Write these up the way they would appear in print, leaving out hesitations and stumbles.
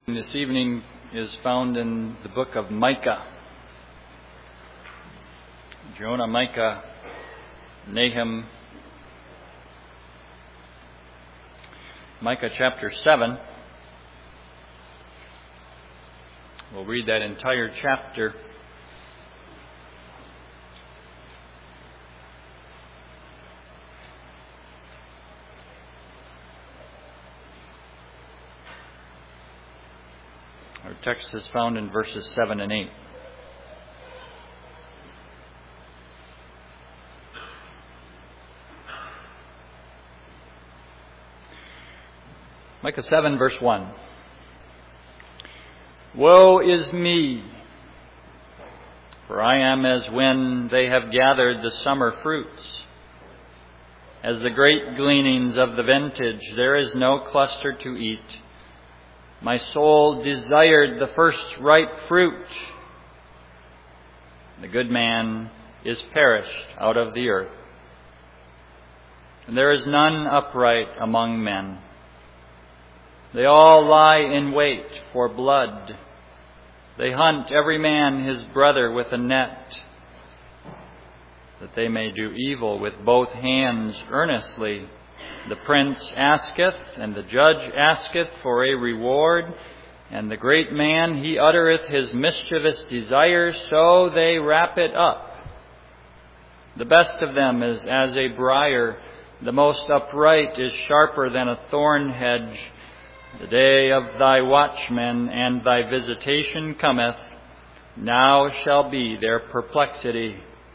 This evening is found in the book of Micah. Jonah, Micah, Nahum. Micah chapter 7. We'll read that entire chapter. Our text is found in verses 7 and 8. Micah 7, verse 1. Woe is me, for I am as when they have gathered the summer fruits. As the great gleanings of the vintage, there is no cluster to eat. My soul desired the first ripe fruit. The good man is perished out of the earth, and there is none upright among men. They all lie in wait for blood. They hunt every man his brother with a net, that they may do evil with both hands earnestly. The prince asketh, and the judge asketh for a reward, and the great man, he uttereth his mischievous desires, so they wrap it up. The best of them is as a briar, the most upright is sharper than a thorn hedge. The day of thy watchmen and thy visitation cometh, now shall be their perplexity.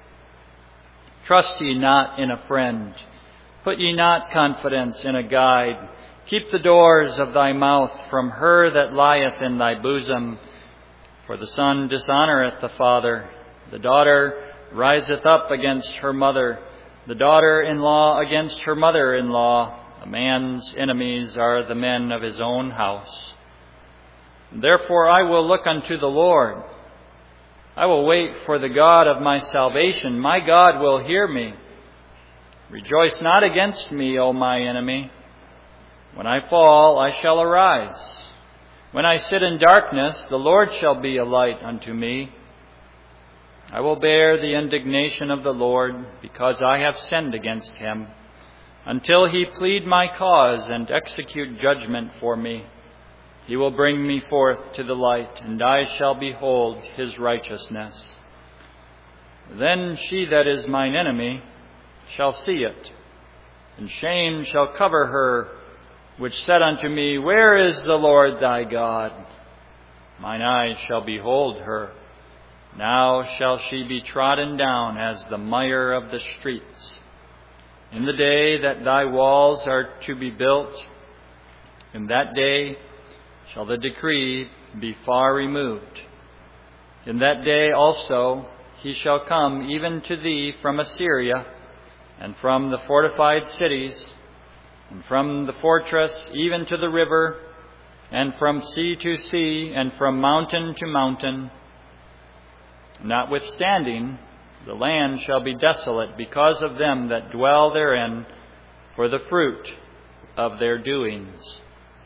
Trust ye not in a friend. Put ye not confidence in a guide. Keep the doors of thy mouth from her that lieth in thy bosom. For the son dishonoureth the father. The daughter riseth up against her mother. The daughter-in-law against her mother-in-law. A man's enemies are the men of his own house. Therefore I will look unto the Lord. I will wait for the God of my salvation. My God will hear me. Rejoice not against me, O my enemy. When I fall, I shall arise. When I sit in darkness, the Lord shall be a light unto me. I will bear the indignation of the Lord, because I have sinned against him, until he plead my cause and execute judgment for me. He will bring me forth to the light, and I shall behold his righteousness. Then she that is mine enemy shall see it, and shame shall cover her, which said unto me, Where is the Lord thy God? Mine eyes shall behold her. Now shall she be trodden down as the mire of the streets. In the day that thy walls are to be built, in that day shall the decree be far removed. In that day also he shall come even to thee from Assyria, and from the fortified cities, and from the fortress even to the river, and from sea to sea, and from mountain to mountain. Notwithstanding, the land shall be desolate because of them that dwell therein, for the fruit of their doings.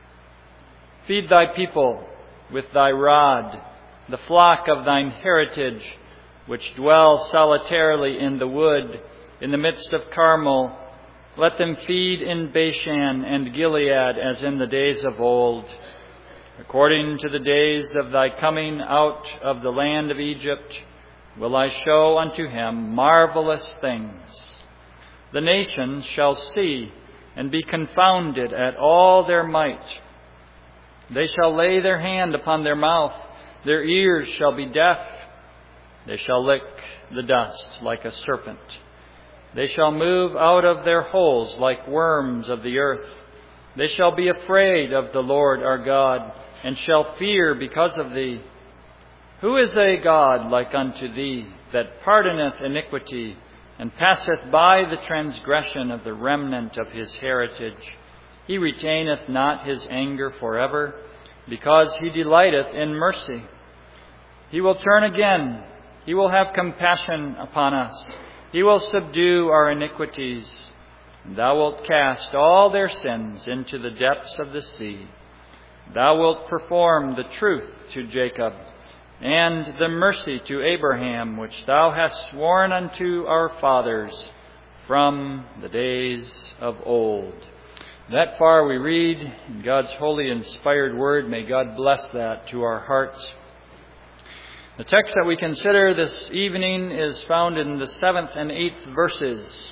Feed thy people with thy rod, the flock of thine heritage, which dwell solitarily in the wood, in the midst of Carmel. Let them feed in Bashan and Gilead as in the days of old, according to the days of thy coming out of the land of Egypt. Will I show unto him marvelous things. The nations shall see and be confounded at all their might. They shall lay their hand upon their mouth. Their ears shall be deaf. They shall lick the dust like a serpent. They shall move out of their holes like worms of the earth. They shall be afraid of the Lord our God, and shall fear because of thee. Who is a God like unto thee, that pardoneth iniquity, and passeth by the transgression of the remnant of his heritage? He retaineth not his anger forever, because he delighteth in mercy. He will turn again. He will have compassion upon us. He will subdue our iniquities. Thou wilt cast all their sins into the depths of the sea. Thou wilt perform the truth to Jacob, and the mercy to Abraham, which Thou hast sworn unto our fathers from the days of old. That far we read in God's holy inspired word. May God bless that to our hearts. The text that we consider this evening is found in the 7th and 8th verses.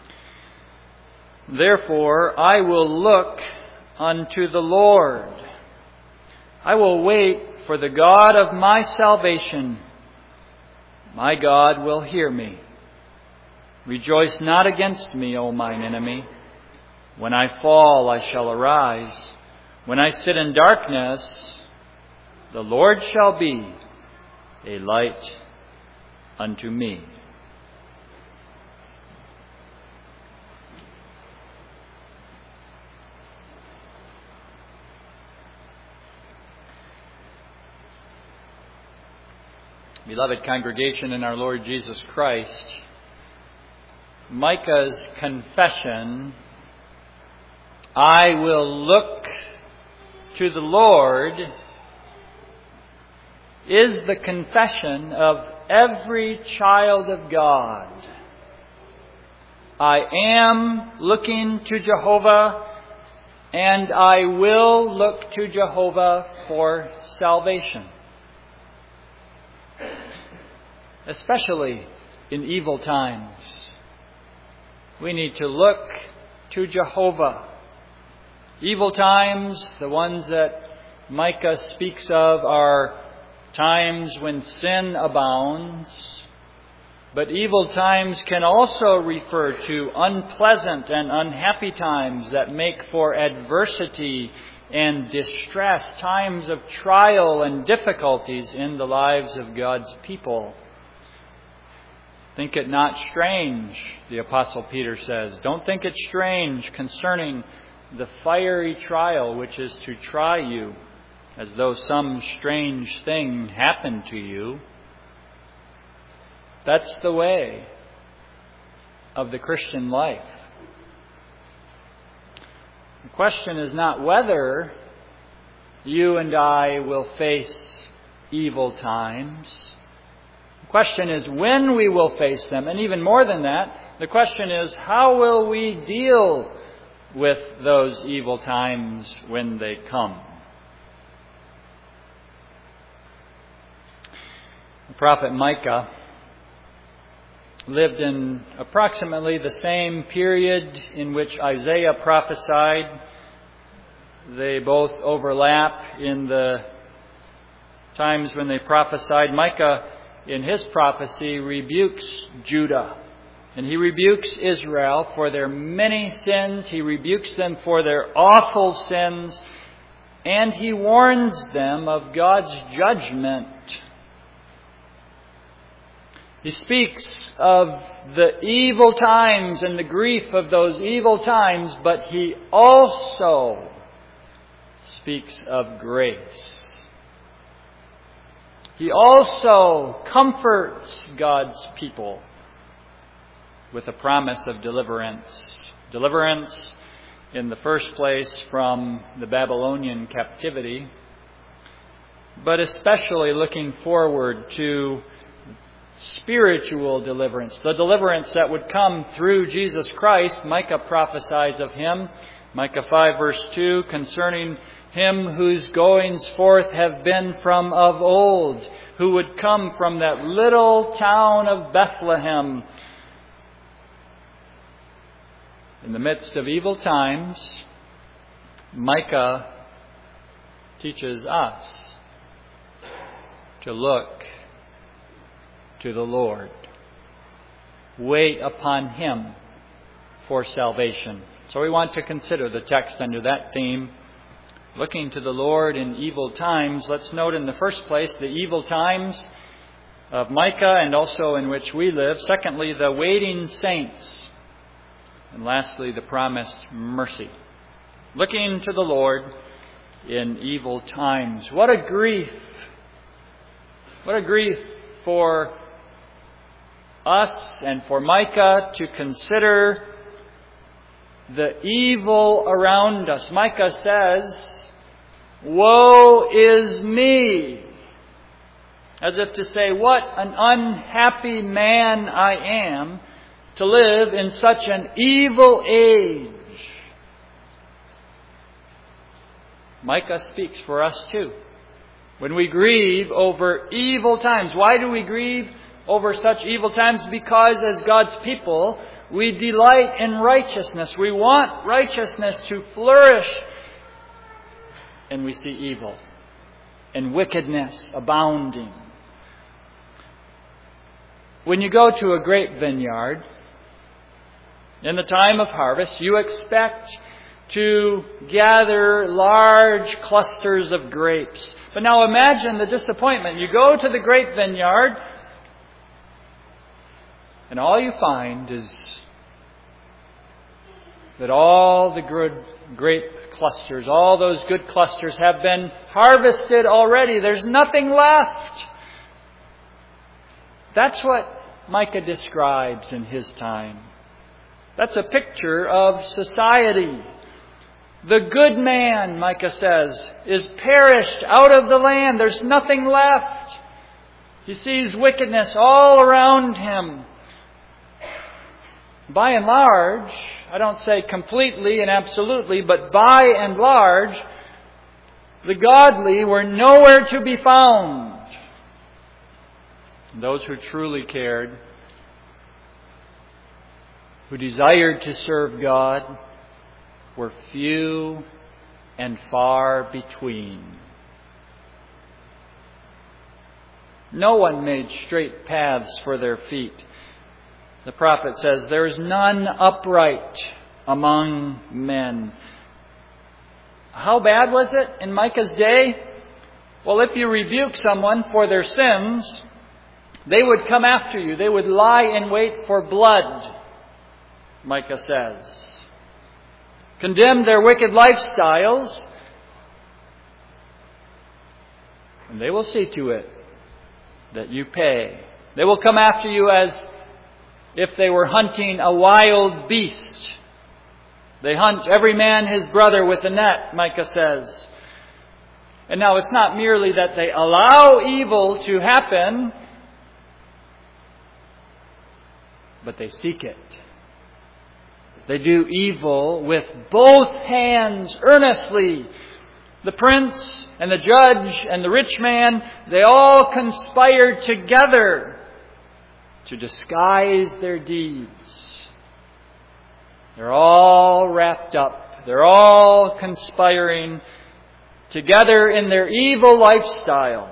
Therefore, I will look unto the Lord. I will wait for the God of my salvation. My God will hear me. Rejoice not against me, O mine enemy. When I fall, I shall arise. When I sit in darkness, the Lord shall be a light unto me. Beloved congregation in our Lord Jesus Christ, Micah's confession, I will look to the Lord, is the confession of every child of God. I am looking to Jehovah, and I will look to Jehovah for salvation. Especially in evil times, we need to look to Jehovah. Evil times, the ones that Micah speaks of, are times when sin abounds. But evil times can also refer to unpleasant and unhappy times that make for adversity and distress, times of trial and difficulties in the lives of God's people. Think it not strange, the Apostle Peter says. Don't think it strange concerning the fiery trial which is to try you, as though some strange thing happened to you. That's the way of the Christian life. The question is not whether you and I will face evil times. The question is when we will face them. And even more than that, the question is how will we deal with those evil times when they come. The prophet Micah lived in approximately the same period in which Isaiah prophesied. They both overlap in the times when they prophesied. Micah, in his prophecy, rebukes Judah. And he rebukes Israel for their many sins. He rebukes them for their awful sins. And he warns them of God's judgment. He speaks of the evil times and the grief of those evil times, but he also speaks of grace. He also comforts God's people with a promise of deliverance. Deliverance, in the first place, from the Babylonian captivity, but especially looking forward to spiritual deliverance, the deliverance that would come through Jesus Christ. Micah prophesies of him. Micah 5 verse 2, concerning him whose goings forth have been from of old, who would come from that little town of Bethlehem. In the midst of evil times, Micah teaches us to look to the Lord. Wait upon Him for salvation. So we want to consider the text under that theme, looking to the Lord in evil times. Let's note in the first place the evil times of Micah and also in which we live. Secondly, the waiting saints. And lastly, the promised mercy. Looking to the Lord in evil times. What a grief! What a grief for us and for Micah to consider the evil around us. Micah says, Woe is me! As if to say, what an unhappy man I am to live in such an evil age. Micah speaks for us too. When we grieve over evil times. Why do we grieve over such evil times? Because as God's people, we delight in righteousness. We want righteousness to flourish. And we see evil and wickedness abounding. When you go to a grape vineyard, in the time of harvest, you expect to gather large clusters of grapes. But now imagine the disappointment. You go to the grape vineyard, and all you find is that all the good grape clusters, all those good clusters have been harvested already. There's nothing left. That's what Micah describes in his time. That's a picture of society. The good man, Micah says, is perished out of the land. There's nothing left. He sees wickedness all around him. By and large, I don't say completely and absolutely, but by and large, the godly were nowhere to be found. Those who truly cared, who desired to serve God, were few and far between. No one made straight paths for their feet. The prophet says, there is none upright among men. How bad was it in Micah's day? Well, if you rebuke someone for their sins, they would come after you. They would lie in wait for blood, Micah says. Condemn their wicked lifestyles, and they will see to it that you pay. They will come after you as if they were hunting a wild beast. They hunt every man his brother with a net, Micah says. And now it's not merely that they allow evil to happen, but they seek it. They do evil with both hands earnestly. The prince and the judge and the rich man, they all conspired together to disguise their deeds. They're all wrapped up. They're all conspiring together in their evil lifestyle,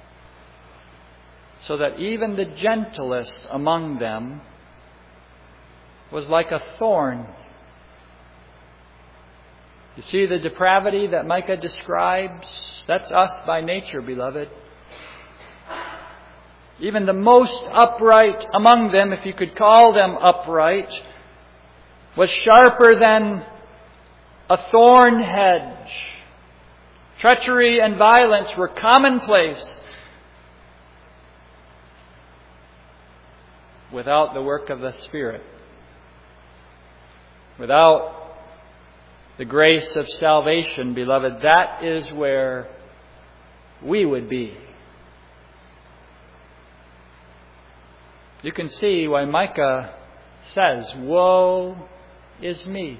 so that even the gentlest among them was like a thorn. You see the depravity that Micah describes? That's us by nature, beloved. Even the most upright among them, if you could call them upright, was sharper than a thorn hedge. Treachery and violence were commonplace without the work of the Spirit. Without the grace of salvation, beloved, that is where we would be. You can see why Micah says, woe is me.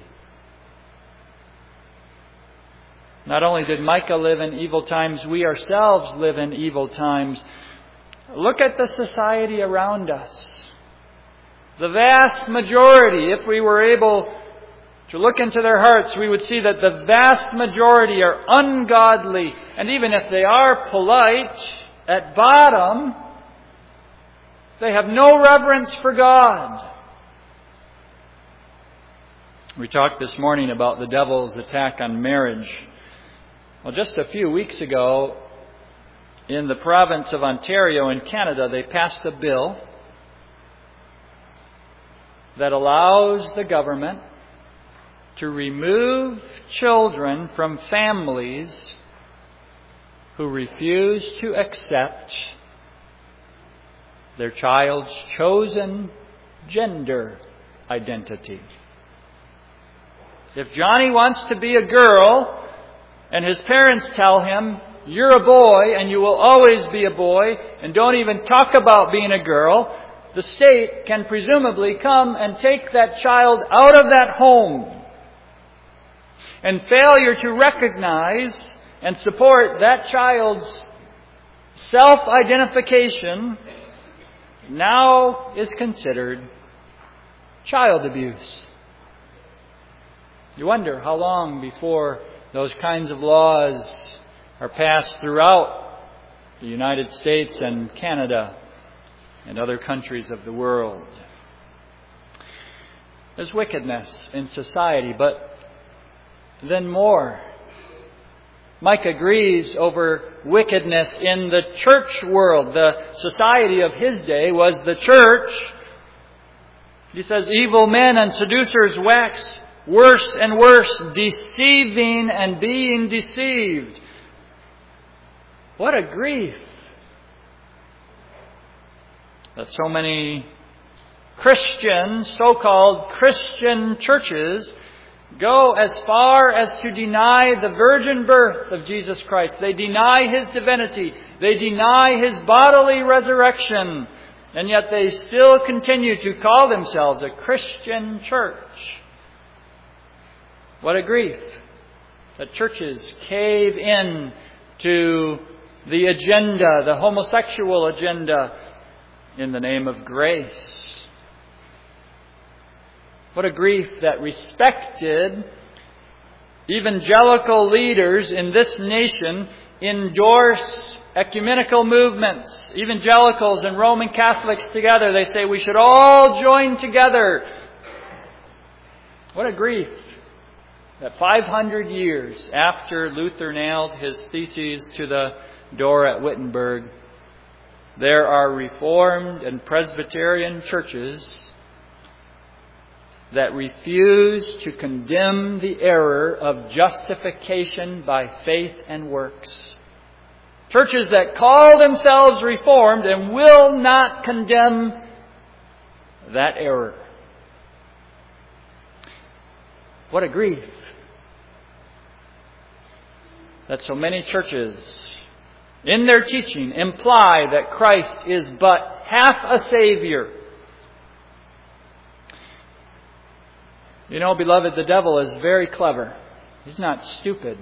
Not only did Micah live in evil times, we ourselves live in evil times. Look at the society around us. The vast majority, if we were able to look into their hearts, we would see that the vast majority are ungodly. And even if they are polite, at bottom, they have no reverence for God. We talked this morning about the devil's attack on marriage. Well, just a few weeks ago, in the province of Ontario in Canada, they passed a bill that allows the government to remove children from families who refuse to accept their child's chosen gender identity. If Johnny wants to be a girl, and his parents tell him, "You're a boy and you will always be a boy, and don't even talk about being a girl," the state can presumably come and take that child out of that home. And failure to recognize and support that child's self-identification now is considered child abuse. You wonder how long before those kinds of laws are passed throughout the United States and Canada and other countries of the world. There's wickedness in society, but then more. Micah grieves over wickedness in the church world. The society of his day was the church. He says, "Evil men and seducers wax worse and worse, deceiving and being deceived." What a grief that so many Christian, so-called Christian churches go as far as to deny the virgin birth of Jesus Christ. They deny His divinity. They deny His bodily resurrection. And yet they still continue to call themselves a Christian church. What a grief that churches cave in to the agenda, the homosexual agenda, in the name of grace. What a grief that respected evangelical leaders in this nation endorse ecumenical movements. Evangelicals and Roman Catholics together, they say we should all join together. What a grief that 500 years after Luther nailed his theses to the door at Wittenberg, there are Reformed and Presbyterian churches that refuse to condemn the error of justification by faith and works. Churches that call themselves Reformed and will not condemn that error. What a grief that so many churches in their teaching imply that Christ is but half a Savior. You know, beloved, the devil is very clever. He's not stupid.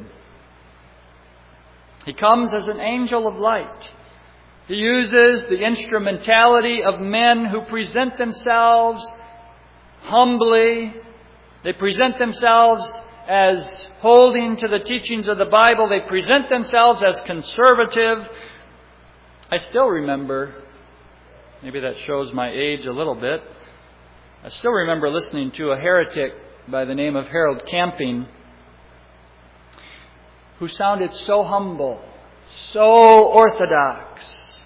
He comes as an angel of light. He uses the instrumentality of men who present themselves humbly. They present themselves as holding to the teachings of the Bible. They present themselves as conservative. I still remember, maybe that shows my age a little bit, I still remember listening to a heretic by the name of Harold Camping, who sounded so humble, so orthodox.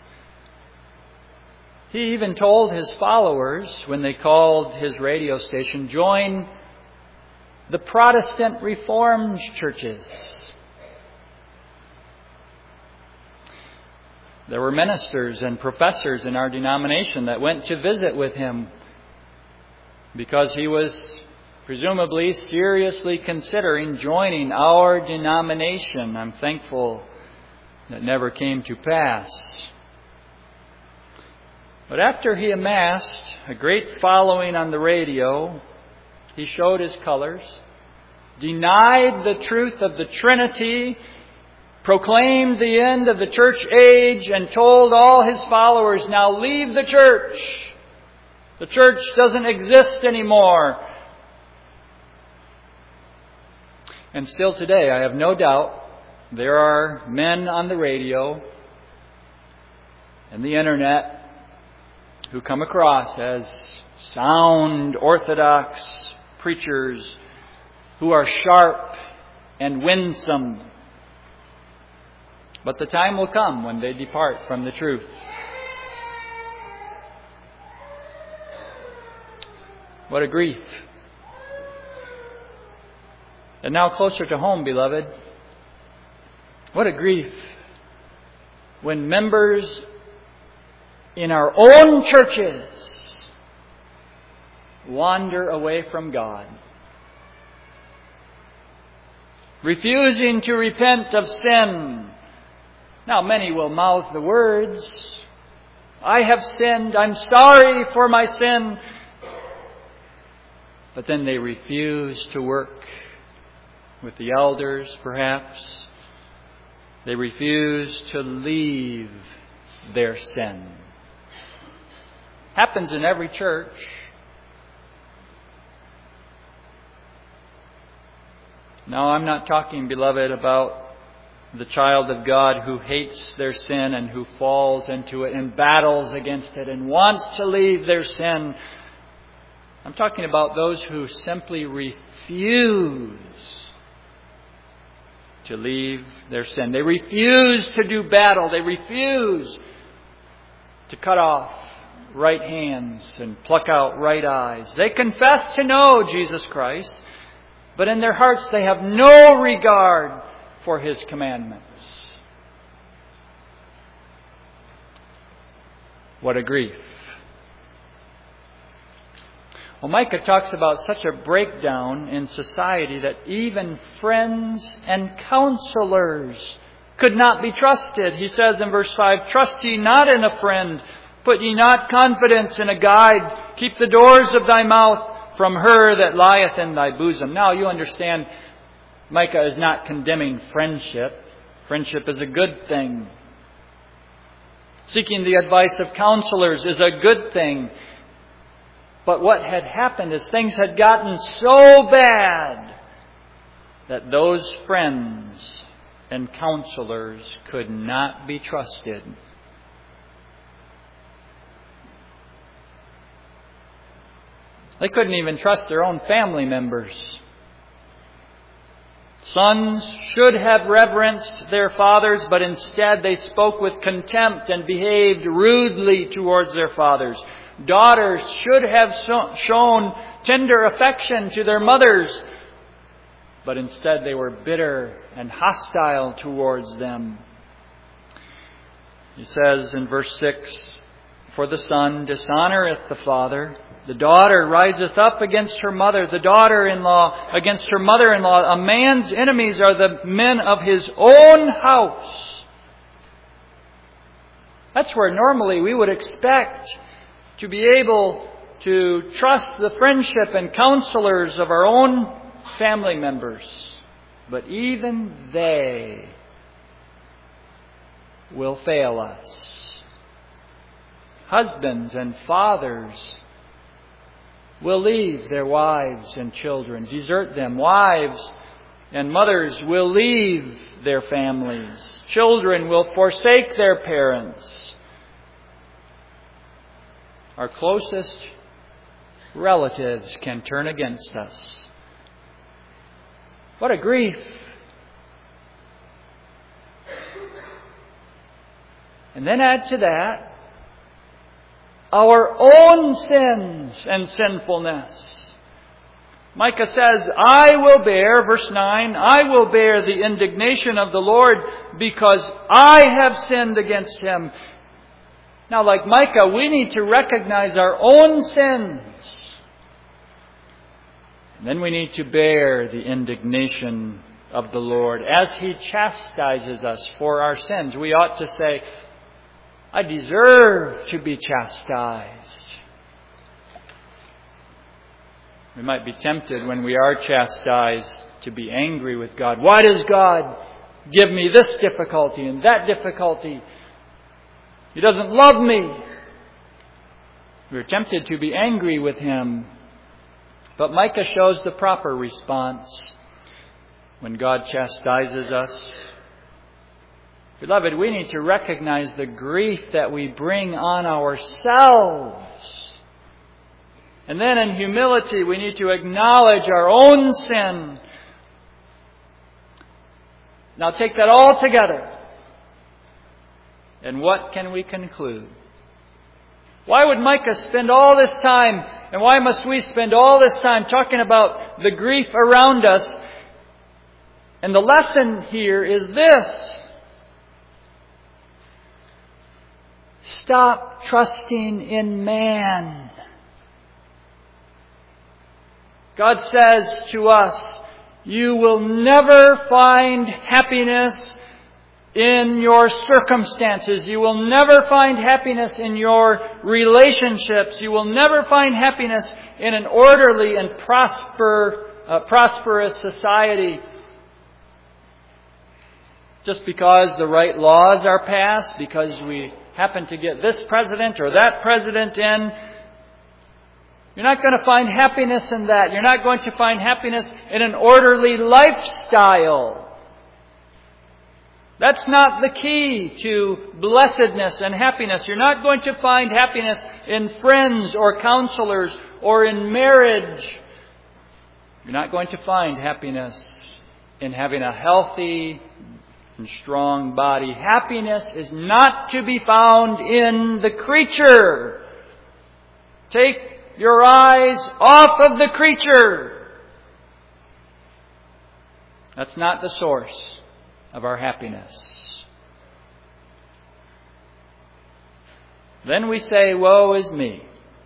He even told his followers, when they called his radio station, join the Protestant Reformed churches. There were ministers and professors in our denomination that went to visit with him because he was presumably seriously considering joining our denomination. I'm thankful that never came to pass. But after he amassed a great following on the radio, he showed his colors, denied the truth of the Trinity, proclaimed the end of the church age, and told all his followers, "Now leave the church. The church doesn't exist anymore." And still today, I have no doubt, there are men on the radio and the internet who come across as sound, orthodox preachers who are sharp and winsome. But the time will come when they depart from the truth. What a grief. And now closer to home, beloved, what a grief when members in our own churches wander away from God. refusing to repent of sin. Now, many will mouth the words, I have sinned, I'm sorry for my sin. But then they refuse to work with the elders, perhaps. They refuse to leave their sin. Happens in every church. No, I'm not talking, beloved, about the child of God who hates their sin and who falls into it and battles against it and wants to leave their sin. I'm talking about those who simply refuse to leave their sin. They refuse to do battle. They refuse to cut off right hands and pluck out right eyes. They confess to know Jesus Christ, but in their hearts they have no regard for His commandments. What a grief. Well, Micah talks about such a breakdown in society that even friends and counselors could not be trusted. He says in verse 5, trust ye not in a friend, put ye not confidence in a guide, keep the doors of thy mouth from her that lieth in thy bosom. Now you understand, Micah is not condemning friendship. Friendship is a good thing. Seeking the advice of counselors is a good thing. But what had happened is things had gotten so bad that those friends and counselors could not be trusted. They couldn't even trust their own family members. Sons should have reverenced their fathers, but instead they spoke with contempt and behaved rudely towards their fathers. Daughters should have shown tender affection to their mothers, but instead they were bitter and hostile towards them. He says in verse 6, for the son dishonoureth the father, the daughter riseth up against her mother, the daughter-in-law against her mother-in-law. A man's enemies are the men of his own house. That's where normally we would expect to be able to trust the friendship and counselors of our own family members. But even they will fail us. Husbands and fathers will leave their wives and children, desert them. Wives and mothers will leave their families. Children will forsake their parents. Our closest relatives can turn against us. What a grief. And then add to that our own sins and sinfulness. Micah says, I will bear, verse 9, I will bear the indignation of the Lord because I have sinned against Him. Now, like Micah, we need to recognize our own sins. And then we need to bear the indignation of the Lord. As He chastises us for our sins, we ought to say, I deserve to be chastised. We might be tempted when we are chastised to be angry with God. Why does God give me this difficulty and that difficulty? He doesn't love me. We're tempted to be angry with Him. But Micah shows the proper response when God chastises us. Beloved, we need to recognize the grief that we bring on ourselves. And then in humility, we need to acknowledge our own sin. Now take that all together. And what can we conclude? Why would Micah spend all this time, and why must we spend all this time talking about the grief around us? And the lesson here is this. Stop trusting in man. God says to us, You will never find happiness in your circumstances. You will never find happiness in your relationships. You will never find happiness in an orderly and prosperous society. Just because the right laws are passed, because we happen to get this president or that president in, you're not going to find happiness in that. You're not going to find happiness in an orderly lifestyle. That's not the key to blessedness and happiness. You're not going to find happiness in friends or counselors or in marriage. You're not going to find happiness in having a healthy and strong body. Happiness is not to be found in the creature. Take your eyes off of the creature. That's not the source of our happiness. Then we say, woe is me.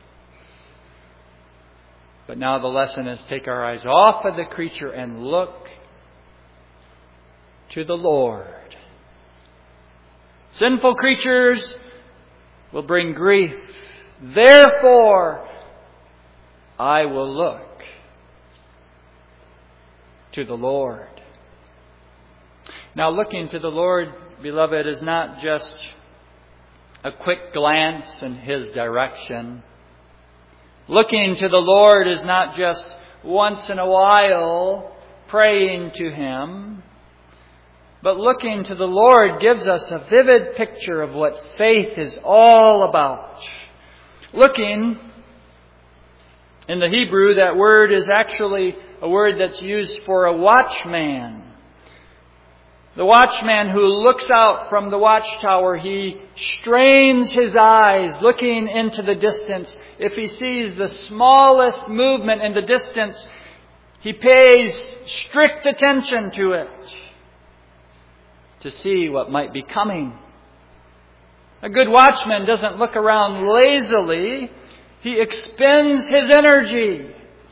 But now the lesson is take our eyes off of the creature and look to the Lord. Sinful creatures will bring grief. Therefore, I will look to the Lord. Now, looking to the Lord, beloved, is not just a quick glance in His direction. Looking to the Lord is not just once in a while praying to Him. But looking to the Lord gives us a vivid picture of what faith is all about. Looking, in the Hebrew, that word is actually a word that's used for a watchman. The watchman who looks out from the watchtower, he strains his eyes looking into the distance. If he sees the smallest movement in the distance, he pays strict attention to it to see what might be coming. A good watchman doesn't look around lazily. He expends his energy.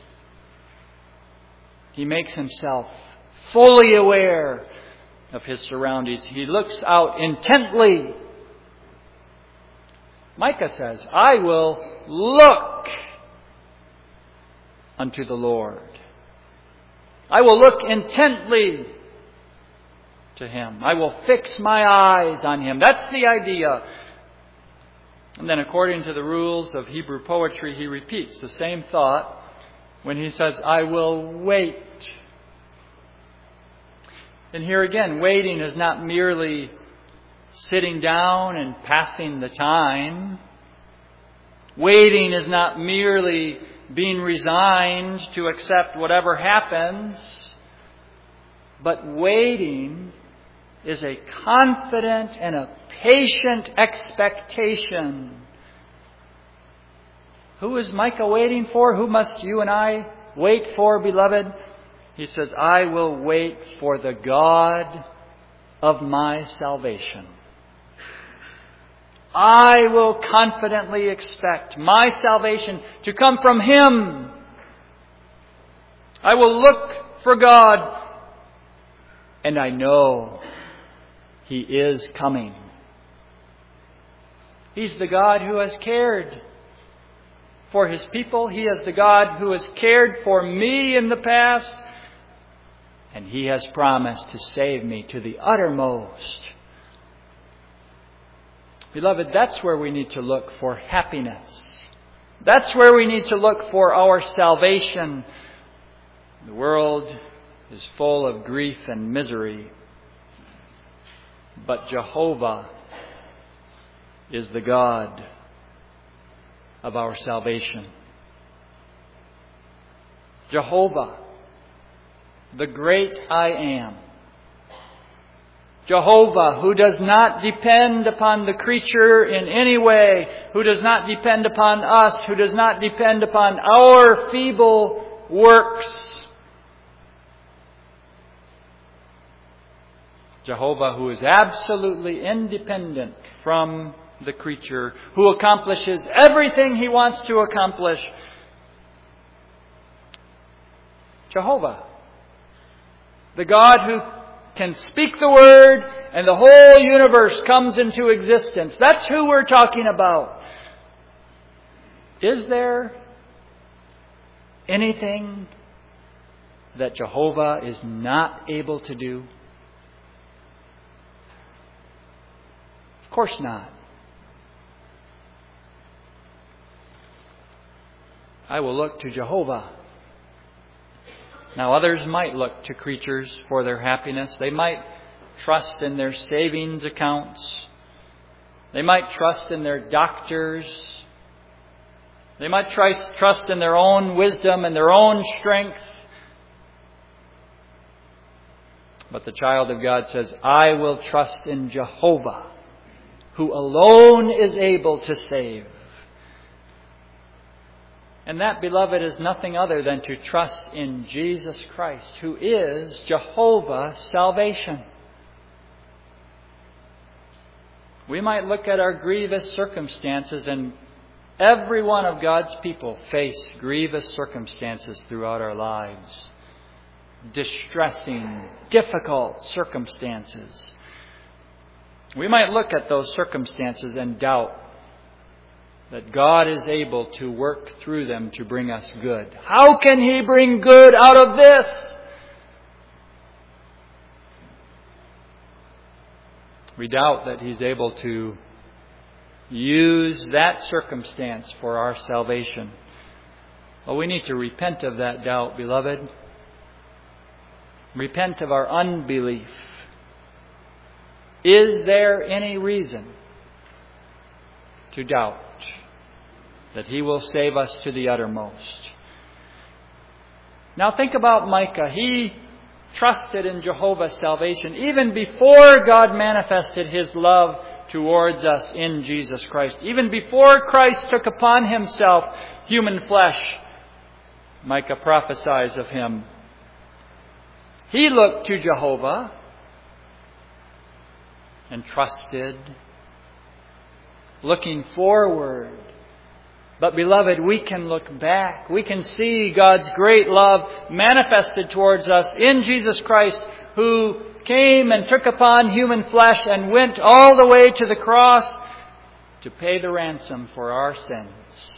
He makes himself fully aware of his surroundings. He looks out intently. Micah says, I will look unto the Lord. I will look intently to Him. I will fix my eyes on Him. That's the idea. And then according to the rules of Hebrew poetry, he repeats the same thought when he says, I will wait. And here again, waiting is not merely sitting down and passing the time. Waiting is not merely being resigned to accept whatever happens. But waiting is a confident and a patient expectation. Who is Micah waiting for? Who must you and I wait for, beloved? He says, I will wait for the God of my salvation. I will confidently expect my salvation to come from Him. I will look for God, and I know He is coming. He's the God who has cared for His people. He is the God who has cared for me in the past. And He has promised to save me to the uttermost. Beloved, that's where we need to look for happiness. That's where we need to look for our salvation. The world is full of grief and misery. But Jehovah is the God of our salvation. Jehovah, the great I am. Jehovah, who does not depend upon the creature in any way, who does not depend upon us, who does not depend upon our feeble works. Jehovah, who is absolutely independent from the creature, who accomplishes everything He wants to accomplish. Jehovah, The God who can speak the word and the whole universe comes into existence. That's who we're talking about. Is there anything that Jehovah is not able to do? Of course not. I will look to Jehovah. Now others might look to creatures for their happiness. They might trust in their savings accounts. They might trust in their doctors. They might trust in their own wisdom and their own strength. But the child of God says, I will trust in Jehovah, who alone is able to save. And that, beloved, is nothing other than to trust in Jesus Christ, who is Jehovah's salvation. We might look at our grievous circumstances, and every one of God's people face grievous circumstances throughout our lives. Distressing, difficult circumstances. We might look at those circumstances and doubt that God is able to work through them to bring us good. How can He bring good out of this? We doubt that He's able to use that circumstance for our salvation. Well, we need to repent of that doubt, beloved. Repent of our unbelief. Is there any reason to doubt that He will save us to the uttermost? Now think about Micah. He trusted in Jehovah's salvation even before God manifested His love towards us in Jesus Christ. Even before Christ took upon Himself human flesh, Micah prophesies of Him. He looked to Jehovah and trusted, looking forward. But beloved, we can look back. We can see God's great love manifested towards us in Jesus Christ, who came and took upon human flesh and went all the way to the cross to pay the ransom for our sins.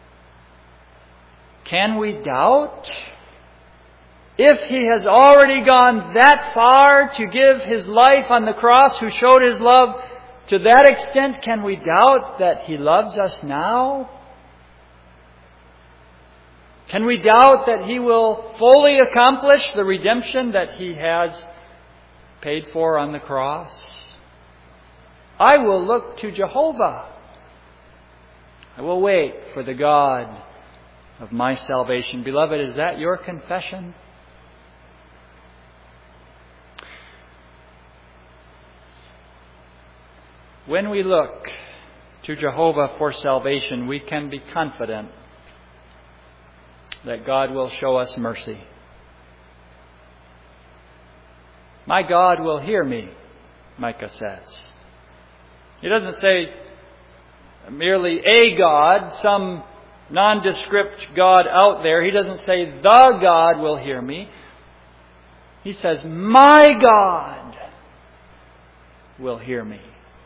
Can we doubt? If He has already gone that far to give His life on the cross, who showed His love to that extent, can we doubt that He loves us now? Can we doubt that He will fully accomplish the redemption that He has paid for on the cross? I will look to Jehovah. I will wait for the God of my salvation. Beloved, is that your confession? When we look to Jehovah for salvation, we can be confident that God will show us mercy. My God will hear me, Micah says. He doesn't say merely a God, some nondescript God out there. He doesn't say the God will hear me. He says, my God will hear me.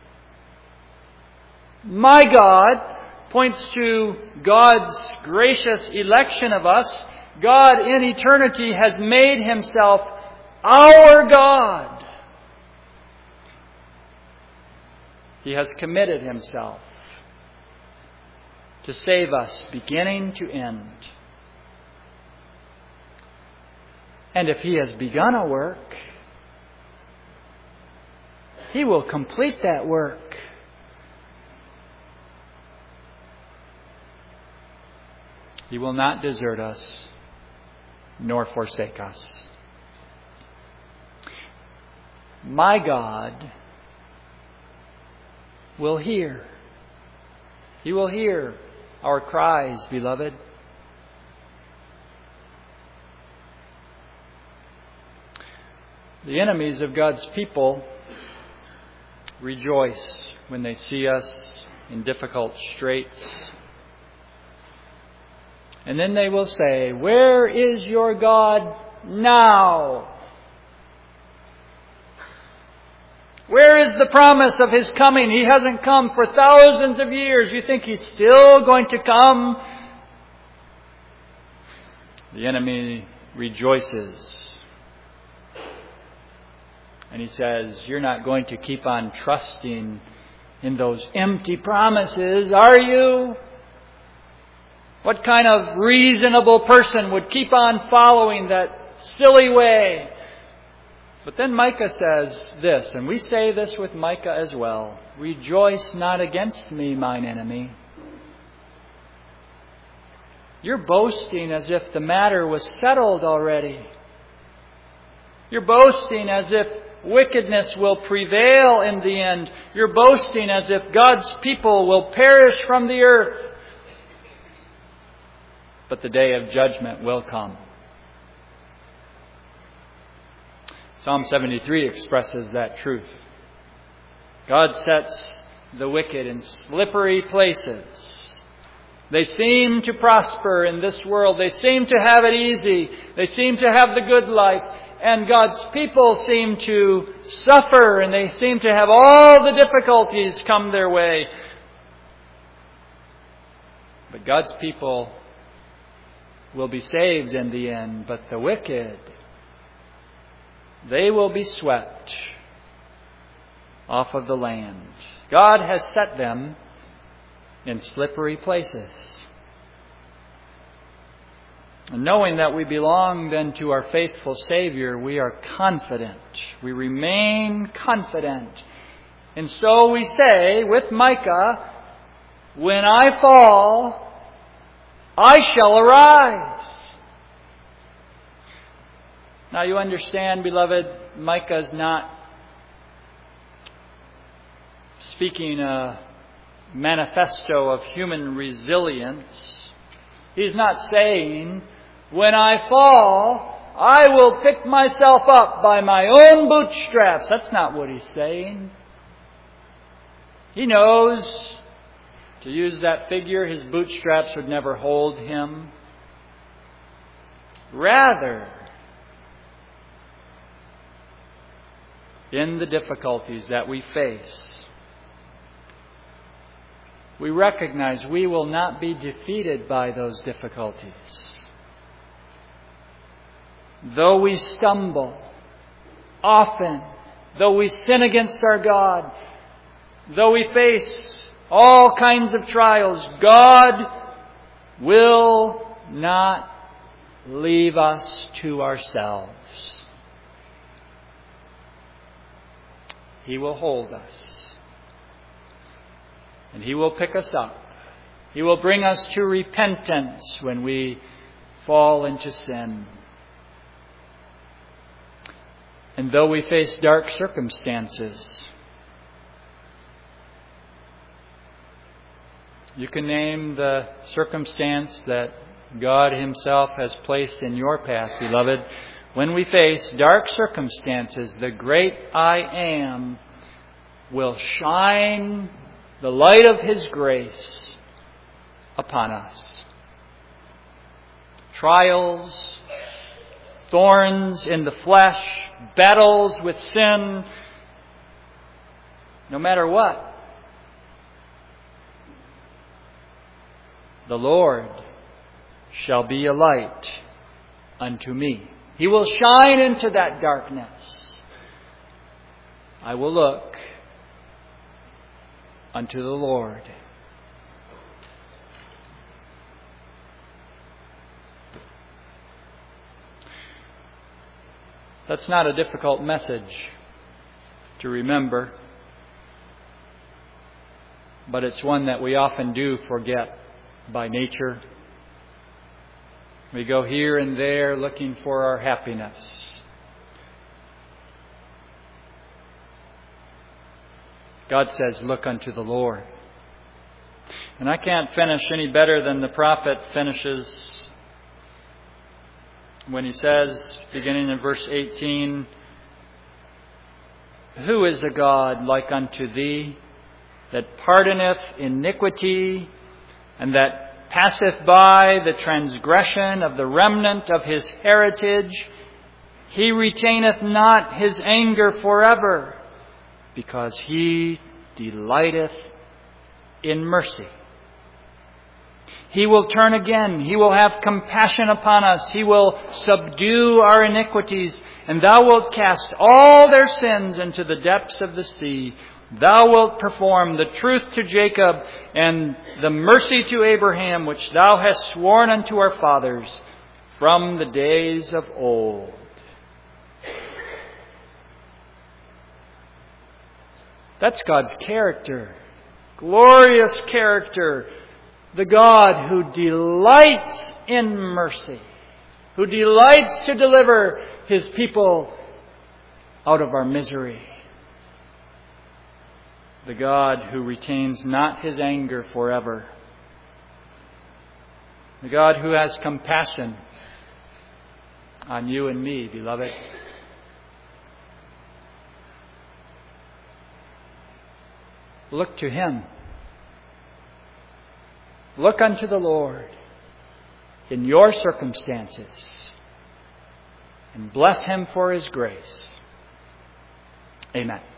My God points to God's gracious election of us. God in eternity has made Himself our God. He has committed Himself to save us beginning to end. And if He has begun a work, He will complete that work. He will not desert us, nor forsake us. My God will hear. He will hear our cries, beloved. The enemies of God's people rejoice when they see us in difficult straits. And then they will say, where is your God now? Where is the promise of His coming? He hasn't come for thousands of years. You think He's still going to come? The enemy rejoices. And he says, you're not going to keep on trusting in those empty promises, are you? What kind of reasonable person would keep on following that silly way? But then Micah says this, and we say this with Micah as well. Rejoice not against me, mine enemy. You're boasting as if the matter was settled already. You're boasting as if wickedness will prevail in the end. You're boasting as if God's people will perish from the earth. But the day of judgment will come. Psalm 73 expresses that truth. God sets the wicked in slippery places. They seem to prosper in this world. They seem to have it easy. They seem to have the good life. And God's people seem to suffer, and they seem to have all the difficulties come their way. But God's people will be saved in the end. But the wicked, they will be swept off of the land. God has set them in slippery places. And knowing that we belong then to our faithful Savior, we are confident. We remain confident. And so we say with Micah, when I fall, I shall arise. Now you understand, beloved, Micah's not speaking a manifesto of human resilience. He's not saying, when I fall, I will pick myself up by my own bootstraps. That's not what he's saying. He knows, to use that figure, his bootstraps would never hold him. Rather, in the difficulties that we face, we recognize we will not be defeated by those difficulties. Though we stumble often, though we sin against our God, though we face all kinds of trials, God will not leave us to ourselves. He will hold us. And He will pick us up. He will bring us to repentance when we fall into sin. And though we face dark circumstances, you can name the circumstance that God Himself has placed in your path, beloved. When we face dark circumstances, the great I Am will shine the light of His grace upon us. Trials, thorns in the flesh, battles with sin, no matter what, the Lord shall be a light unto me. He will shine into that darkness. I will look unto the Lord. That's not a difficult message to remember, but it's one that we often do forget by nature. We go here and there looking for our happiness. God says, look unto the Lord. And I can't finish any better than the prophet finishes when he says, beginning in verse 18, who is a God like unto thee, that pardoneth iniquity, and that passeth by the transgression of the remnant of his heritage? He retaineth not his anger forever, because He delighteth in mercy. He will turn again. He will have compassion upon us. He will subdue our iniquities. And Thou wilt cast all their sins into the depths of the sea. Thou wilt perform the truth to Jacob and the mercy to Abraham, which Thou hast sworn unto our fathers from the days of old. That's God's character. Glorious character. The God who delights in mercy. Who delights to deliver His people out of our misery. The God who retains not His anger forever. The God who has compassion on you and me, beloved. Look to Him. Look unto the Lord in your circumstances and bless Him for His grace. Amen.